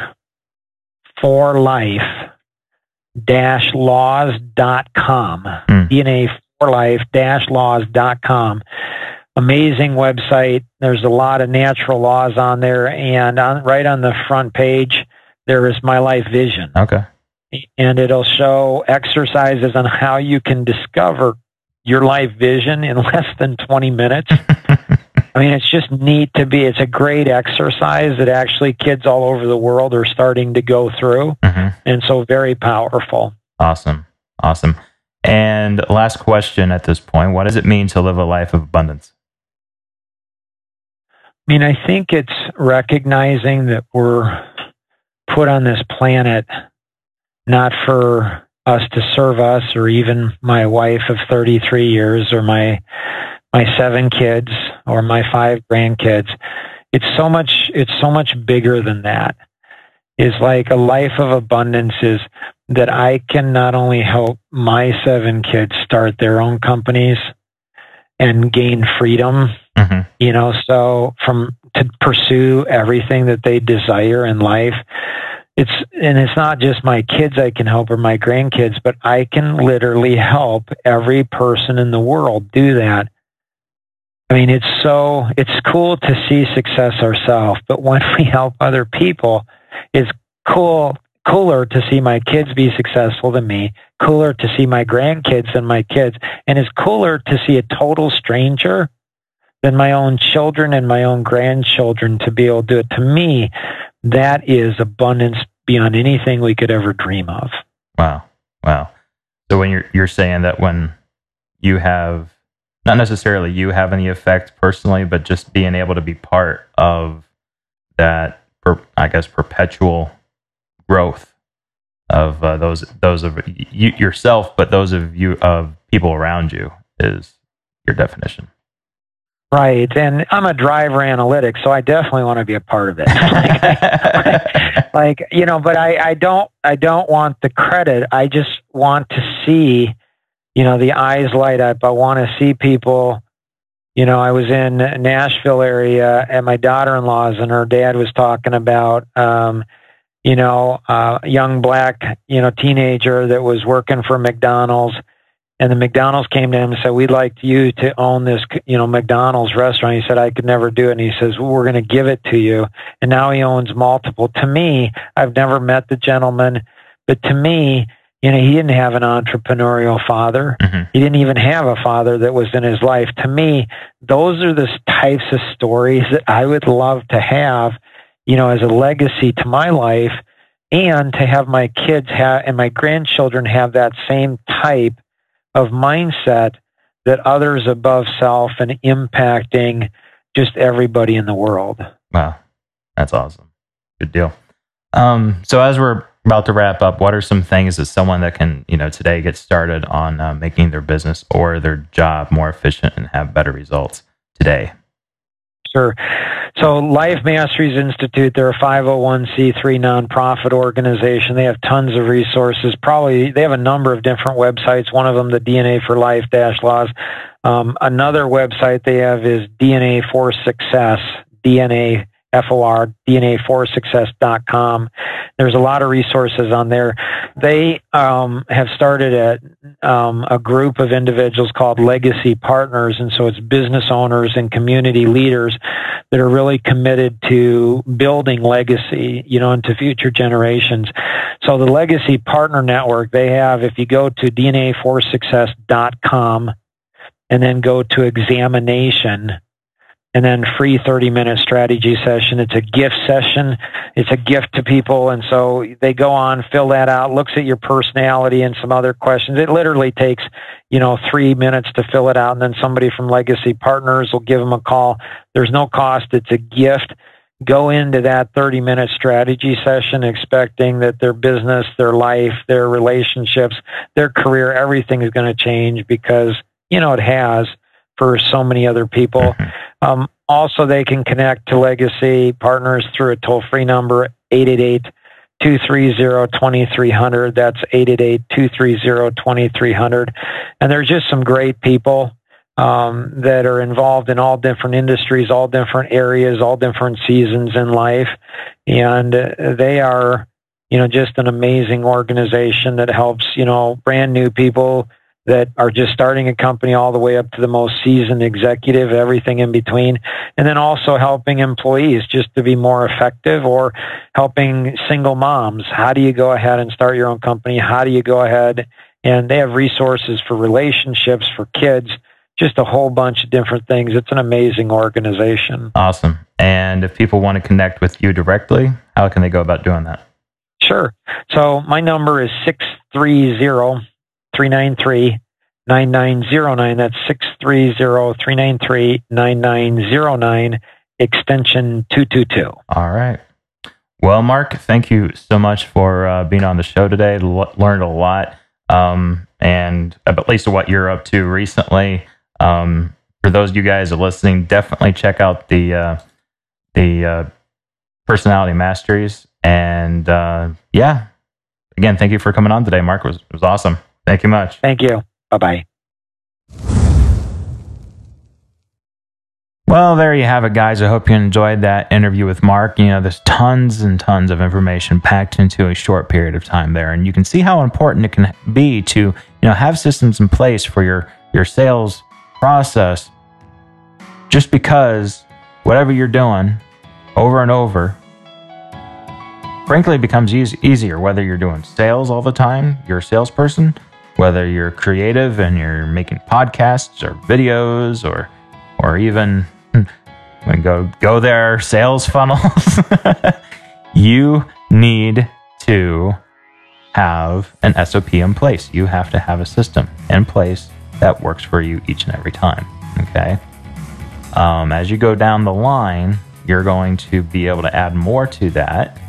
for life dash laws dot com. Mm. D N A for life dash laws dot com. Amazing website. There's a lot of natural laws on there, and on, right on the front page, there is my life vision. Okay. And it'll show exercises on how you can discover your life vision in less than twenty minutes. I mean, it's just neat to be, it's a great exercise that actually kids all over the world are starting to go through. Mm-hmm. And so very powerful. Awesome. Awesome. And last question at this point, what does it mean to live a life of abundance? I mean, I think it's recognizing that we're put on this planet not for us to serve us, or even my wife of thirty-three years, or my my seven kids, or my five grandkids. It's so much, it's so much bigger than that. It's like a life of abundance is that I can not only help my seven kids start their own companies and gain freedom, mm-hmm. you know, so from to pursue everything that they desire in life. It's, and it's not just my kids I can help or my grandkids, but I can literally help every person in the world do that. I mean, it's so, it's cool to see success ourselves, but when we help other people, it's cool, cooler to see my kids be successful than me, cooler to see my grandkids than my kids, and it's cooler to see a total stranger than my own children and my own grandchildren to be able to do it. To me, that is abundance beyond anything we could ever dream of. Wow. Wow. So when you're, you're saying that when you have, not necessarily you having the effect personally, but just being able to be part of that, per, I guess, perpetual growth of uh, those, those of you, yourself, but those of you, of people around you is your definition. Right, and I'm a driver analytic, so I definitely want to be a part of it. like, I, like, you know, but I, I don't, I don't want the credit. I just want to see, you know, the eyes light up. I want to see people. You know, I was in Nashville area at my daughter-in-law's, and her dad was talking about, um, you know, a young black, you know, teenager that was working for McDonald's. And the McDonald's came to him and said, "We'd like you to own this, you know, McDonald's restaurant." He said, "I could never do it." And he says, "Well, we're going to give it to you." And now he owns multiple. To me, I've never met the gentleman, but to me, you know, he didn't have an entrepreneurial father. Mm-hmm. He didn't even have a father that was in his life. To me, those are the types of stories that I would love to have, you know, as a legacy to my life, and to have my kids have and my grandchildren have that same type of mindset that others above self and impacting just everybody in the world. Wow. That's awesome. Good deal. Um, so as we're about to wrap up, what are some things that someone that can, you know, today get started on uh, making their business or their job more efficient and have better results today? Sure. So Life Masteries Institute, they're a five oh one c three nonprofit organization. They have tons of resources. Probably they have a number of different websites. One of them, the D N A for Life dash laws. Um, another website they have is D N A for Success, D N A F O R, D N A for success dot com. There's a lot of resources on there. They um, have started a, um, a group of individuals called Legacy Partners, and so it's business owners and community leaders that are really committed to building legacy, you know, into future generations. So the Legacy Partner Network, they have, if you go to D N A for success dot com and then go to examination, and then free thirty minute strategy session. It's a gift session. It's a gift to people. And so they go on, fill that out, looks at your personality and some other questions. It literally takes, you know, three minutes to fill it out. And then somebody from Legacy Partners will give them a call. There's no cost. It's a gift. Go into that thirty minute strategy session expecting that their business, their life, their relationships, their career, everything is going to change because, you know, it has for so many other people. Um, also, they can connect to Legacy Partners through a toll-free number, eight eight eight, two three zero, two three zero zero. That's eight eight eight, two three zero, two three zero zero. And there's just some great people um, that are involved in all different industries, all different areas, all different seasons in life. And uh, they are, you know, just an amazing organization that helps, you know, brand new people that are just starting a company all the way up to the most seasoned executive, everything in between. And then also helping employees just to be more effective, or helping single moms. How do you go ahead and start your own company? How do you go ahead? And they have resources for relationships, for kids, just a whole bunch of different things. It's an amazing organization. Awesome. And if people want to connect with you directly, how can they go about doing that? Sure. So my number is six three zero, three nine three, nine nine zero nine. That's six three zero, three nine three, nine nine zero nine, extension two two two. All right. Well, Mark, thank you so much for uh, being on the show today. L- learned a lot, um, and at least what you're up to recently. Um, for those of you guys that are listening, definitely check out the uh, the uh, Personality Masteries. And uh, yeah, again, thank you for coming on today, Mark. It was, it was awesome. Thank you much. Thank you. Bye-bye. Well, there you have it, guys. I hope you enjoyed that interview with Mark. You know, there's tons and tons of information packed into a short period of time there. And you can see how important it can be to, you know, have systems in place for your, your sales process. Just because whatever you're doing over and over, frankly, it becomes easy, easier, whether you're doing sales all the time, you're a salesperson, whether you're creative and you're making podcasts or videos, or or even when go go there sales funnels. You need to have an S O P in place. You have to have a system in place that works for you each and every time. Okay. Um, as you go down the line, you're going to be able to add more to that.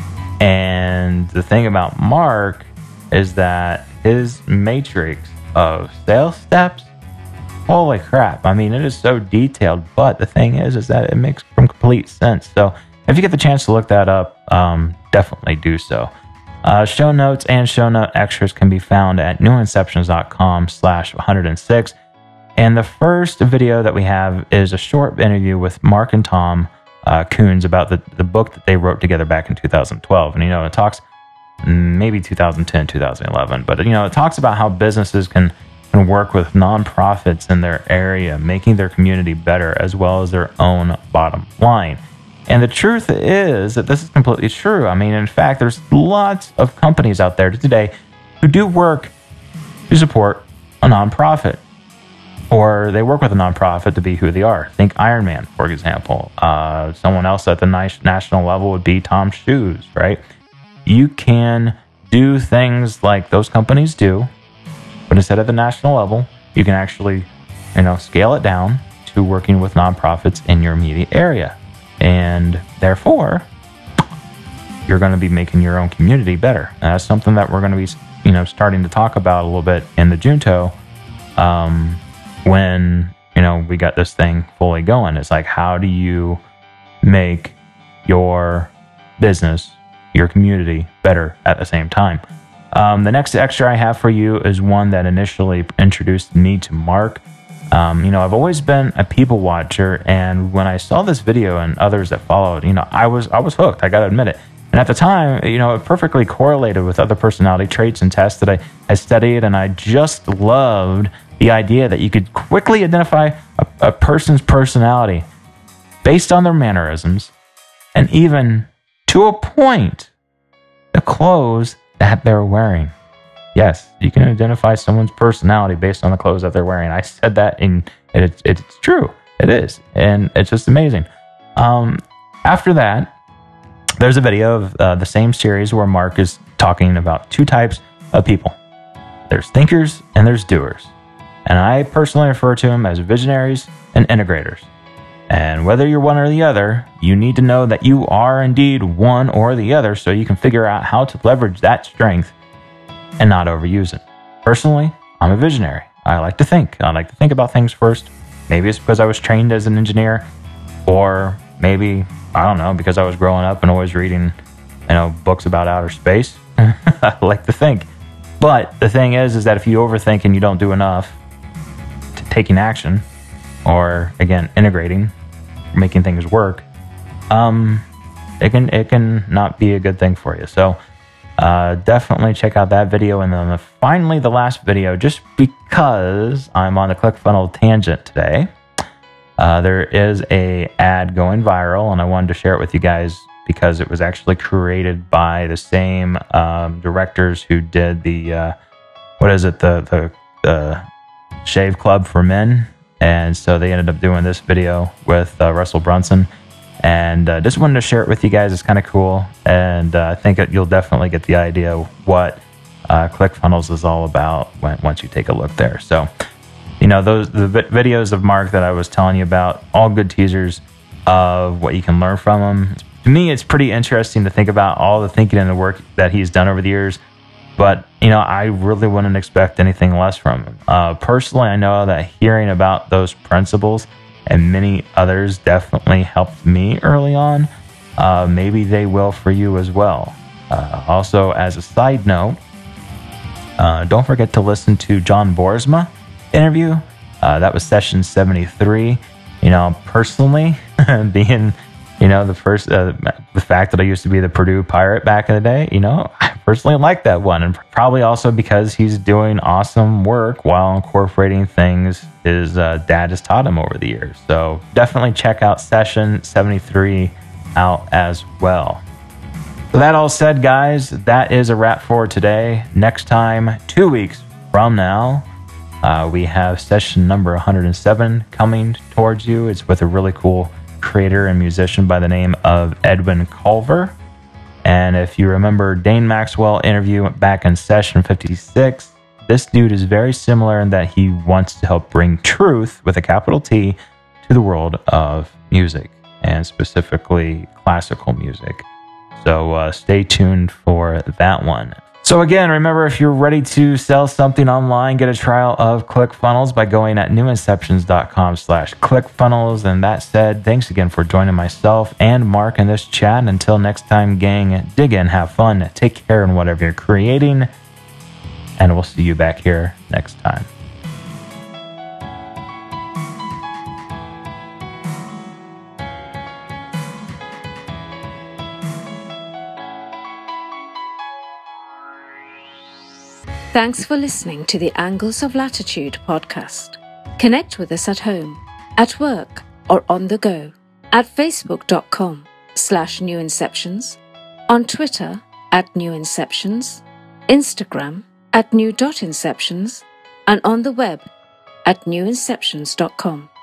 And the thing about Mark is that his matrix of sales steps, holy crap. I mean, it is so detailed, but the thing is, is that it makes complete sense. So if you get the chance to look that up, um, definitely do so. Uh, show notes and show note extras can be found at newenceptions.com slash 106. And the first video that we have is a short interview with Mark and Tom uh, Coons about the, the book that they wrote together back in two thousand twelve. And, you know, it talks maybe two thousand ten, two thousand eleven, but, you know, it talks about how businesses can, can work with nonprofits in their area, making their community better as well as their own bottom line. And the truth is that this is completely true. I mean, in fact, there's lots of companies out there today who do work to support a nonprofit, or they work with a nonprofit to be who they are. Think Ironman, for example. Uh, someone else at the national level would be Tom's Shoes, right? You can do things like those companies do, but instead of the national level, you can actually, you know, scale it down to working with nonprofits in your immediate area. And therefore, you're going to be making your own community better. And that's something that we're going to be, you know, starting to talk about a little bit in the Junto um, when, you know, we got this thing fully going. It's like, how do you make your business, your community better at the same time. Um, the next extra I have for you is one that initially introduced me to Mark. Um, you know, I've always been a people watcher, and when I saw this video and others that followed, you know, I was I was hooked. I got to admit it. And at the time, you know, it perfectly correlated with other personality traits and tests that I had studied, and I just loved the idea that you could quickly identify a, a person's personality based on their mannerisms, and even to a point, the clothes that they're wearing. Yes, you can identify someone's personality based on the clothes that they're wearing. I said that, and it's, it's true. It is. And it's just amazing. Um, after that, there's a video of uh, the same series where Mark is talking about two types of people. There's thinkers and there's doers. And I personally refer to them as visionaries and integrators. And whether you're one or the other, you need to know that you are indeed one or the other so you can figure out how to leverage that strength and not overuse it. Personally, I'm a visionary. I like to think. I like to think about things first. Maybe it's because I was trained as an engineer, or maybe, I don't know, because I was growing up and always reading, you know, books about outer space. I like to think. But the thing is, is that if you overthink and you don't do enough to taking action, or again, integrating, making things work, um, it can it can not be a good thing for you. So uh, definitely check out that video. And then finally, the last video, just because I'm on a ClickFunnels tangent today, uh, there is a ad going viral, and I wanted to share it with you guys because it was actually created by the same um, directors who did the uh, what is it the the the Shave Club for Men. And so they ended up doing this video with uh, Russell Brunson. And uh, just wanted to share it with you guys. It's kind of cool. And uh, I think it, you'll definitely get the idea of what uh, ClickFunnels is all about when, once you take a look there. So, you know, those the vi- videos of Mark that I was telling you about, all good teasers of what you can learn from him. To me, it's pretty interesting to think about all the thinking and the work that he's done over the years. But, you know, I really wouldn't expect anything less from him. Uh, personally, I know that hearing about those principles and many others definitely helped me early on. Uh, maybe they will for you as well. Uh, also, as a side note, uh, don't forget to listen to John Boersma interview. Uh, that was session seventy-three. You know, personally, being... You know, the first, uh, the fact that I used to be the Purdue Pirate back in the day, you know, I personally like that one. And probably also because he's doing awesome work while incorporating things his uh, dad has taught him over the years. So definitely check out session seventy-three out as well. So that all said, guys, that is a wrap for today. Next time, two weeks from now, uh, we have session number one hundred seven coming towards you. It's with a really cool creator and musician by the name of Edwin Culver. And if you remember Dane Maxwell interview back in session fifty-six, this dude is very similar in that he wants to help bring truth with a capital T to the world of music, and specifically classical music. So uh, stay tuned for that one. So again, remember, if you're ready to sell something online, get a trial of ClickFunnels by going at newinceptions.com slash ClickFunnels. And that said, thanks again for joining myself and Mark in this chat. Until next time, gang, dig in, have fun, take care in whatever you're creating, and we'll see you back here next time. Thanks for listening to the Angles of Latitude podcast. Connect with us at home, at work, or on the go at facebook.com slash newinceptions, on Twitter at newinceptions, Instagram at new.inceptions, and on the web at newinceptions dot com.